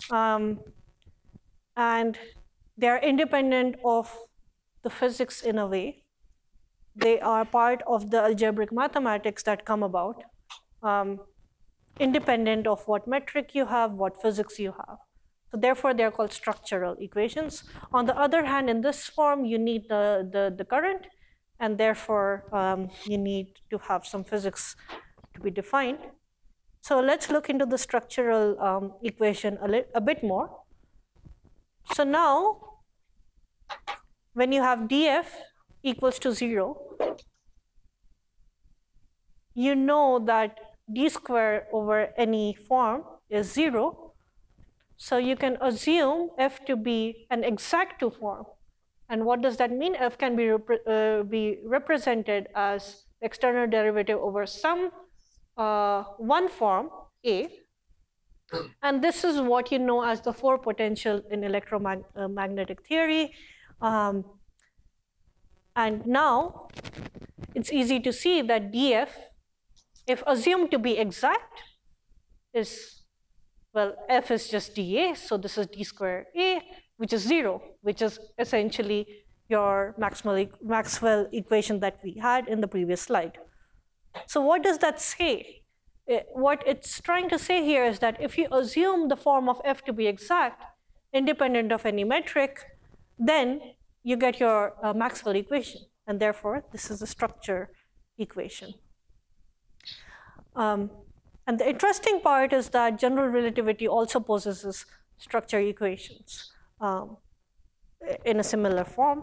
Speaker 1: and they are independent of the physics in a way. They are part of the algebraic mathematics that come about, independent of what metric you have, what physics you have. So therefore, they're called structural equations. On the other hand, in this form, you need the current, and therefore, you need to have some physics to be defined. So let's look into the structural equation a bit more. So now, when you have df equals to 0, you know that d squared over any form is 0. So you can assume f to be an exact-2 form. And what does that mean? F can be represented as external derivative over some one form, A. And this is what you know as the 4 potential in electromagnetic theory. And now it's easy to see that df, if assumed to be exact, is, well, f is just dA, so this is d squared A, which is 0, which is essentially your Maxwell equation that we had in the previous slide. So what does that say? What it's trying to say here is that if you assume the form of f to be exact, independent of any metric, then you get your Maxwell equation. And therefore, this is a structure equation. And the interesting part is that general relativity also possesses structure equations in a similar form.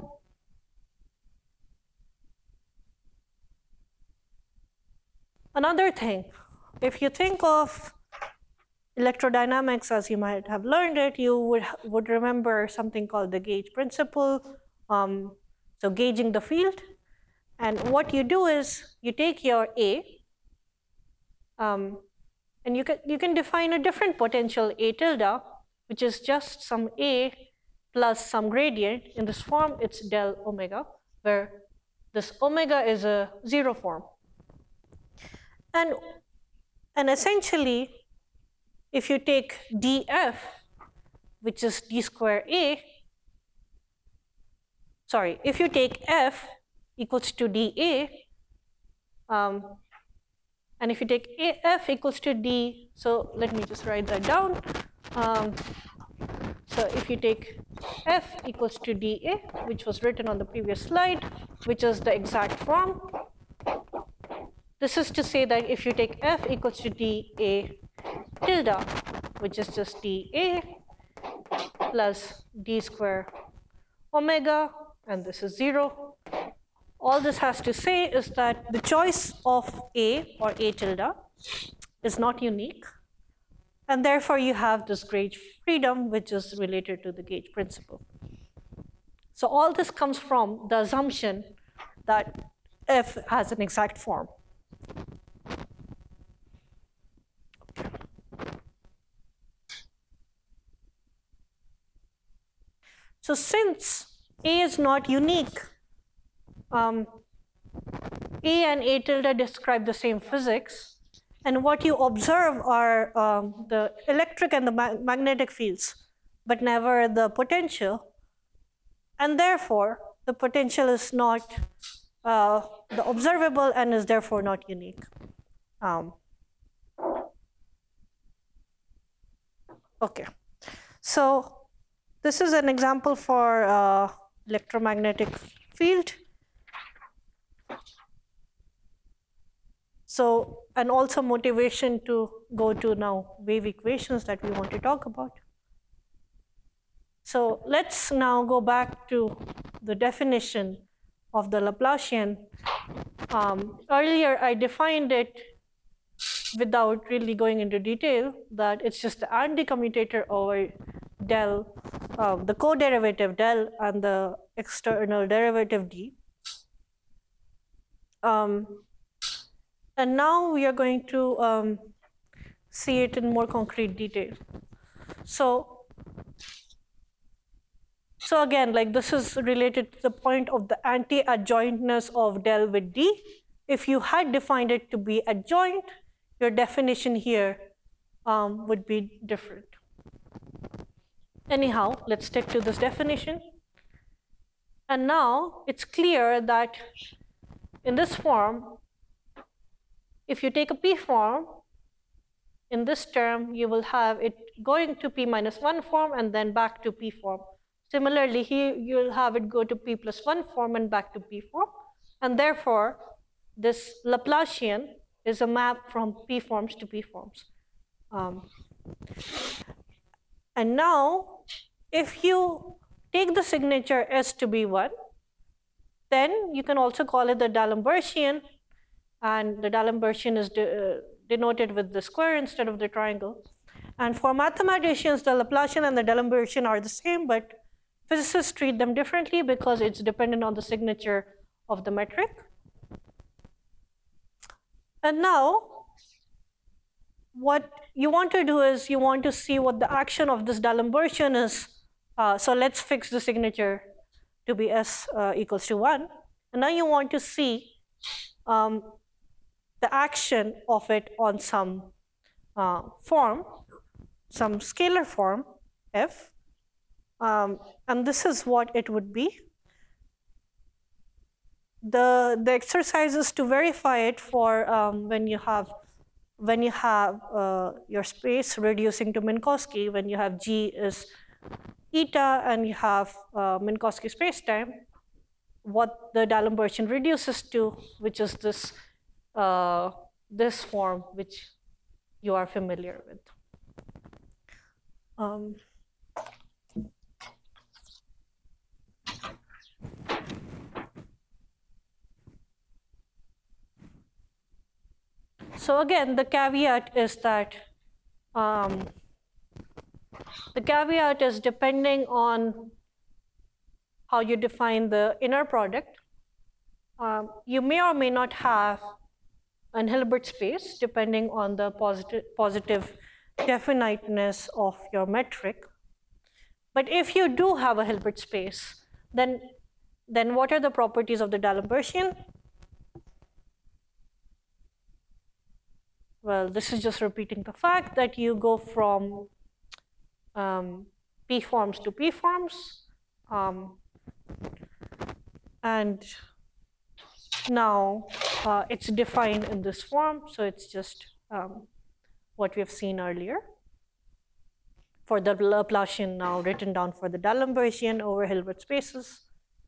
Speaker 1: Another thing, if you think of electrodynamics as you might have learned it, you would remember something called the gauge principle. So gauging the field. And what you do is you take your A, and you can define a different potential A tilde, which is just some A plus some gradient. In this form, it's del omega, where this omega is a 0 form. And essentially, if you take df, which is d squared A, sorry, if you take f equals to dA, and if you take f equals to d, so let me just write that down. So if you take f equals to dA, which was written on the previous slide, which is the exact form, this is to say that if you take f equals to dA tilde, which is just dA plus d squared omega, and this is 0, all this has to say is that the choice of A or A tilde is not unique. And therefore, you have this gauge freedom, which is related to the gauge principle. So all this comes from the assumption that f has an exact form. So since A is not unique, A and A tilde describe the same physics. And what you observe are the electric and the magnetic fields, but never the potential. And therefore, the potential is not the observable and is therefore not unique. Okay, so this is an example for electromagnetic field. So, and also motivation to go to now wave equations that we want to talk about. So let's now go back to the definition of the Laplacian. Earlier I defined it without really going into detail, that it's just the anti-commutator over del, the co-derivative del and the external derivative d. And now we are going to see it in more concrete detail. So So again, like this is related to the point of the anti-adjointness of del with D. If you had defined it to be adjoint, your definition here would be different. Anyhow, let's stick to this definition. And now it's clear that in this form, if you take a P form, in this term, you will have it going to P minus 1 form and then back to P form. Similarly, here you'll have it go to P plus 1 form and back to P form. And therefore, this Laplacian is a map from P forms to P forms. And now, if you take the signature S to be 1, then you can also call it the D'Alembertian, and the D'Alembertian is denoted with the square instead of the triangle. And for mathematicians, the Laplacian and the D'Alembertian are the same, but physicists treat them differently because it's dependent on the signature of the metric. And now, what you want to do is you want to see what the action of this D'Alembertian is. So let's fix the signature to be S equals to 1. And now you want to see the action of it on some form, some scalar form, F. And this is what it would be. The exercise is to verify it for when you have your space reducing to Minkowski, when you have G is eta and you have Minkowski spacetime, what the D'Alembertian reduces to, which is this this form which you are familiar with. So again, the caveat is that depending on how you define the inner product, you may or may not have an Hilbert space depending on the positive definiteness of your metric. But if you do have a Hilbert space, then what are the properties of the D'Alembertian? Well, this is just repeating the fact that you go from P forms to P forms. And now it's defined in this form. So it's just what we have seen earlier. For the Laplacian now written down for the D'Alembertian over Hilbert spaces.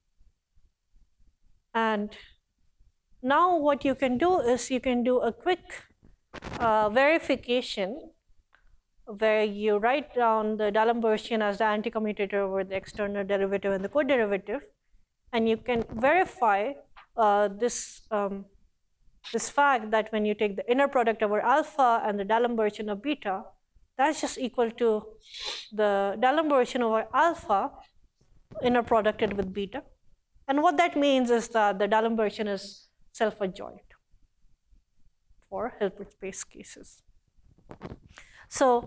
Speaker 1: And now what you can do is you can do a quick verification where you write down the D'Alembertian as the anti-commutator over the external derivative and the co-derivative, and you can verify this fact that when you take the inner product over alpha and the D'Alembertian of beta, that's just equal to the D'Alembertian over alpha inner producted with beta. And what that means is that the D'Alembertian is self-adjoint for Hilbert space cases. So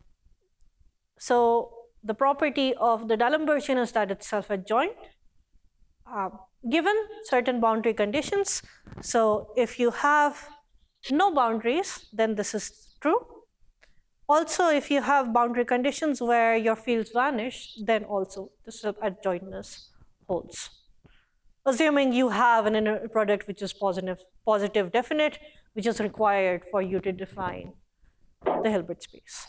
Speaker 1: the property of the D'Alembertian is that it's self-adjoint, given certain boundary conditions. So if you have no boundaries, then this is true. Also, if you have boundary conditions where your fields vanish, then also the self-adjointness holds. Assuming you have an inner product which is positive definite, which is required for you to define the Hilbert space.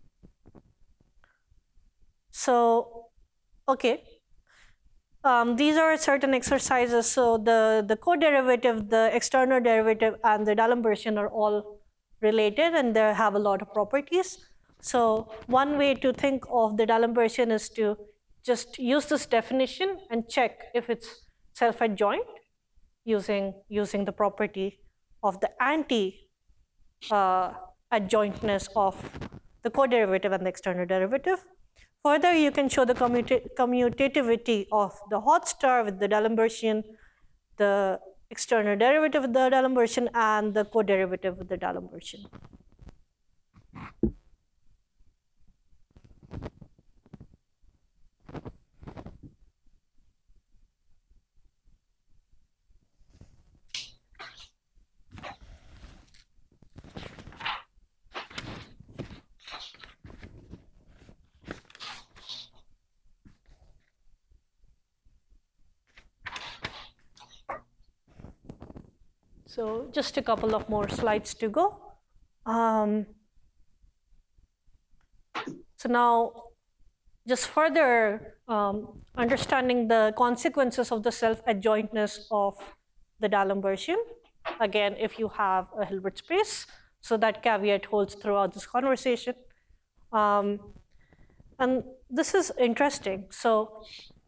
Speaker 1: So, okay. These are certain exercises. So the co-derivative, the external derivative, and the D'Alembertian are all related, and they have a lot of properties. So one way to think of the D'Alembertian is to just use this definition and check if it's self-adjoint using the property of the anti-adjointness of the co-derivative and the external derivative. Further, you can show the commutativity of the hot star with the D'Alembertian, the external derivative with the D'Alembertian, and the co-derivative with the D'Alembertian. So just a couple of more slides to go. So now, just further understanding the consequences of the self-adjointness of the D'Alembert. Again, if you have a Hilbert space, so that caveat holds throughout this conversation. And this is interesting. So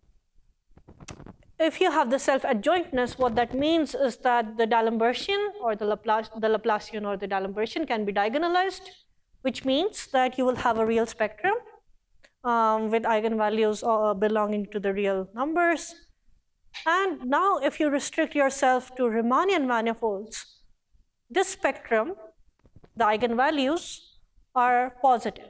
Speaker 1: if you have the self-adjointness, what that means is that the D'Alembertian or the Laplacian or the D'Alembertian can be diagonalized, which means that you will have a real spectrum with eigenvalues belonging to the real numbers. And now if you restrict yourself to Riemannian manifolds, this spectrum, the eigenvalues, are positive.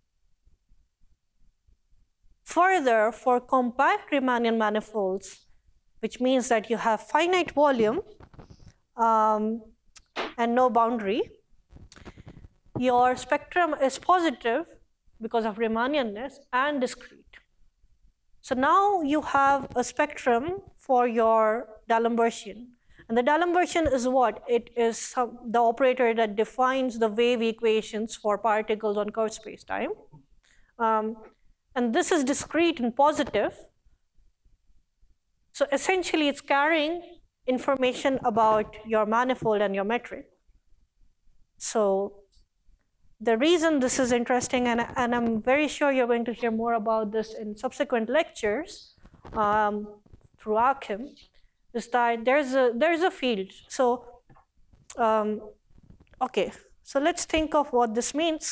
Speaker 1: Further, for compact Riemannian manifolds, which means that you have finite volume and no boundary, your spectrum is positive because of Riemannianness and discrete. So now you have a spectrum for your D'Alembertian. And the D'Alembertian is what? It is the operator that defines the wave equations for particles on curved spacetime. And this is discrete and positive. So essentially, it's carrying information about your manifold and your metric. So the reason this is interesting, and I'm very sure you're going to hear more about this in subsequent lectures through Achim, is that there's a field. So okay, so let's think of what this means.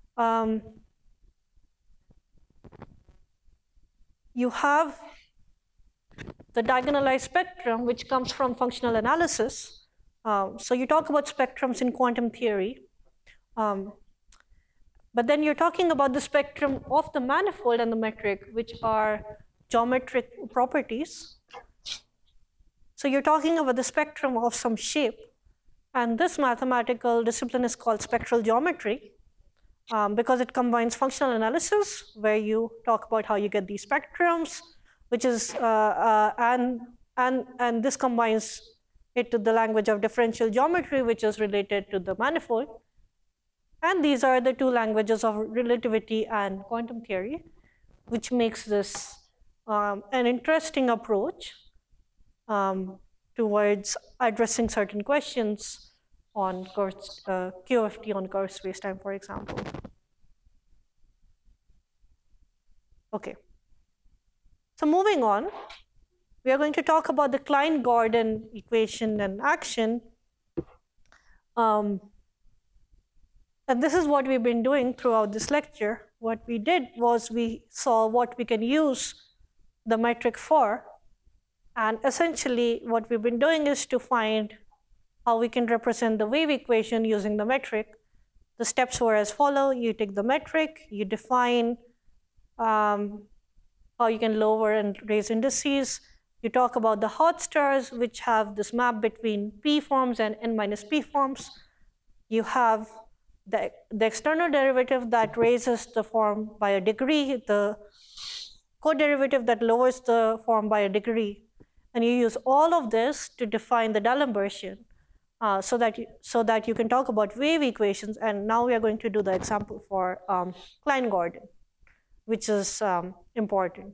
Speaker 1: You have the diagonalized spectrum, which comes from functional analysis. So you talk about spectrums in quantum theory. But then you're talking about the spectrum of the manifold and the metric, which are geometric properties. So you're talking about the spectrum of some shape. And this mathematical discipline is called spectral geometry because it combines functional analysis, where you talk about how you get these spectrums, which is, and this combines it to the language of differential geometry, which is related to the manifold. And these are the two languages of relativity and quantum theory, which makes this an interesting approach towards addressing certain questions on QFT on curved spacetime, for example. Okay. So moving on, we are going to talk about the Klein-Gordon equation and action. And this is what we've been doing throughout this lecture. What we did was we saw what we can use the metric for. And essentially, what we've been doing is to find how we can represent the wave equation using the metric. The steps were as follow. You take the metric, you define how you can lower and raise indices. You talk about the hot stars, which have this map between p forms and n minus p forms. You have the external derivative that raises the form by a degree, the co-derivative that lowers the form by a degree. And you use all of this to define the D'Alembertian so that you can talk about wave equations. And now we are going to do the example for Klein-Gordon, which is important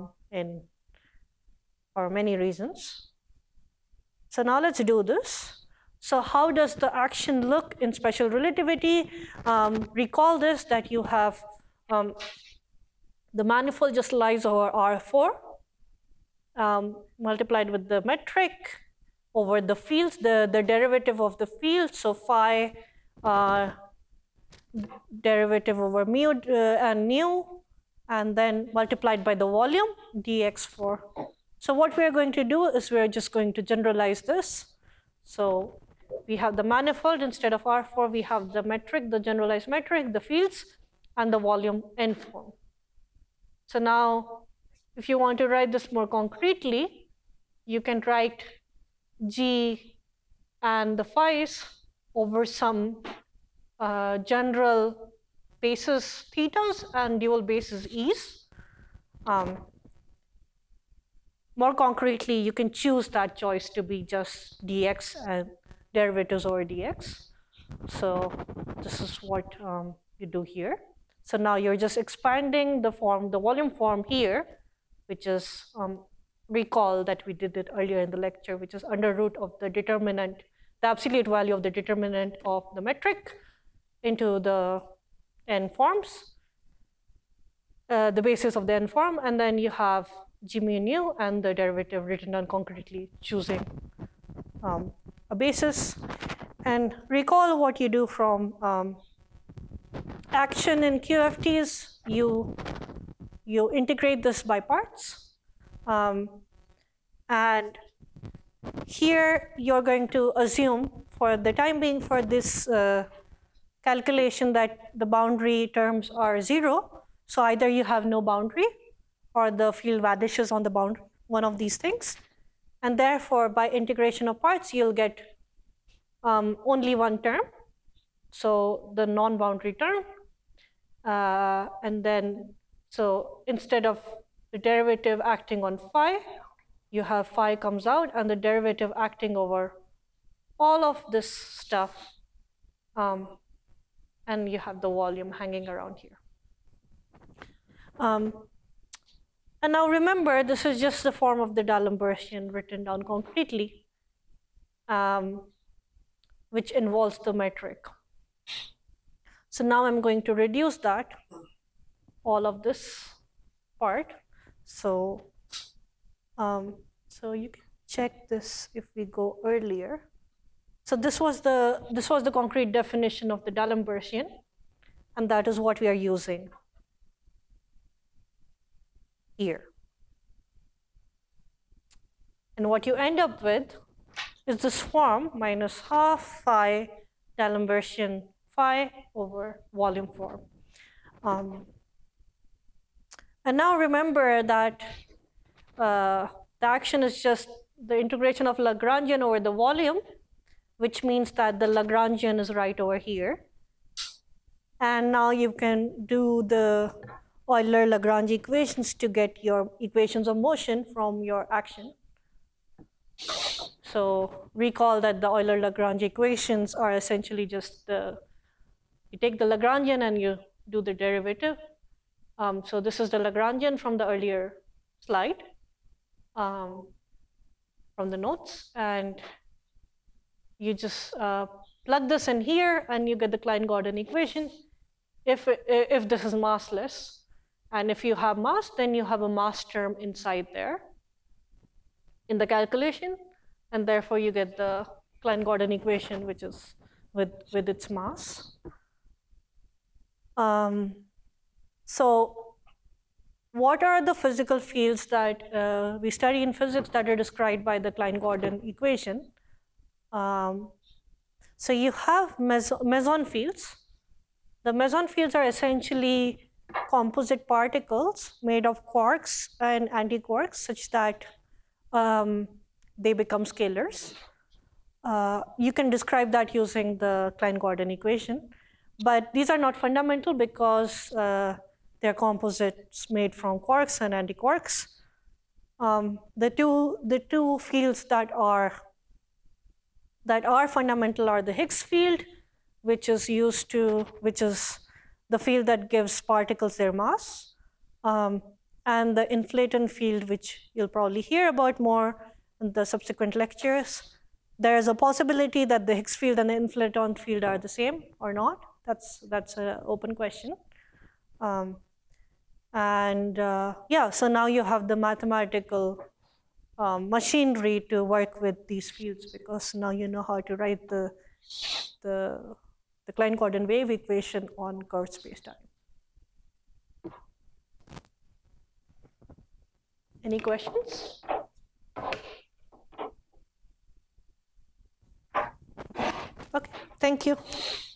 Speaker 1: for many reasons. So now let's do this. So how does the action look in special relativity? Recall this, that you have the manifold just lies over R4 multiplied with the metric over the fields, the derivative of the field. So phi derivative over mu and nu, and then multiplied by the volume dx4. So what we are going to do is we're just going to generalize this. So we have the manifold instead of R4, we have the metric, the generalized metric, the fields, and the volume n form. So now, if you want to write this more concretely, you can write G and the phi's over some general basis thetas and dual basis e's. More concretely, you can choose that choice to be just dx derivatives over dx. So this is what you do here. So now you're just expanding the form, the volume form here, which is, recall that we did it earlier in the lecture, which is under root of the determinant, the absolute value of the determinant of the metric into the n forms, the basis of the n form, and then you have g mu nu and the derivative written down concretely, choosing a basis. And recall what you do from action in QFTs. You integrate this by parts. And here you're going to assume, for the time being, for this calculation, that the boundary terms are 0. So either you have no boundary or the field vanishes on the boundary, one of these things. And therefore, by integration of parts, you'll get only one term. So the non-boundary term. And then, so instead of the derivative acting on phi, you have phi comes out, and the derivative acting over all of this stuff, and you have the volume hanging around here. And now remember, this is just the form of the D'Alembertian written down concretely, which involves the metric. So now I'm going to reduce that, all of this part. So you can check this if we go earlier. So this was the concrete definition of the D'Alembertian, and that is what we are using here. And what you end up with is this form minus half phi D'Alembertian phi over volume form. And now remember that the action is just the integration of Lagrangian over the volume, which means that the Lagrangian is right over here. And now you can do the Euler-Lagrange equations to get your equations of motion from your action. So recall that the Euler-Lagrange equations are essentially just you take the Lagrangian and you do the derivative. So this is the Lagrangian from the earlier slide, from the notes, and you just plug this in here, and you get the Klein-Gordon equation. If this is massless, and if you have mass, then you have a mass term inside there in the calculation, and therefore you get the Klein-Gordon equation, which is with its mass. So what are the physical fields that we study in physics that are described by the Klein-Gordon equation? So you have meson fields. The meson fields are essentially composite particles made of quarks and antiquarks, such that they become scalars. You can describe that using the Klein-Gordon equation. But these are not fundamental because they're composites made from quarks and antiquarks. The two fields that are fundamental are the Higgs field, which is the field that gives particles their mass, and the inflaton field, which you'll probably hear about more in the subsequent lectures. There is a possibility that the Higgs field and the inflaton field are the same or not. That's an open question. Yeah, so now you have the mathematical machinery to work with these fields, because now you know how to write the Klein-Gordon wave equation on curved spacetime. Any questions? Okay, thank you.